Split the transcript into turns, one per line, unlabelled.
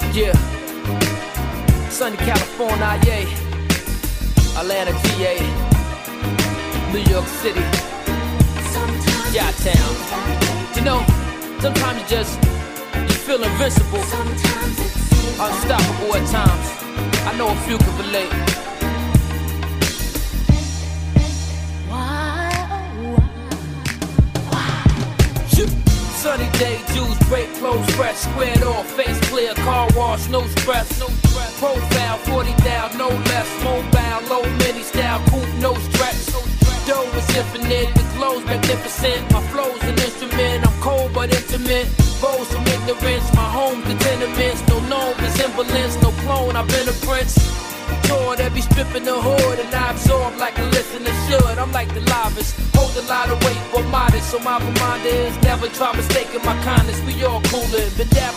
Yeah. Sunny California, yeah. Atlanta, GA. New York City. Chi-town. You know, sometimes you feel invincible. Unstoppable at times. I know a few can relate. Sunny day, juice, break clothes, fresh, squared off, face clear, car wash, no stress. Profile, 40 down, no less. Mobile, low mini style, coupe, no stretch. Dough is infinite, the glow's magnificent. My flow's an instrument, I'm cold but intimate. Bows from ignorance, my home the tenements. No known resemblance, no clone, I've been a prince. That be stripping the hood and I absorb like a listener should. I'm like the livest, hold a lot of weight but modest. So my reminder is never try mistaking my kindness. We all coolin', been dabbling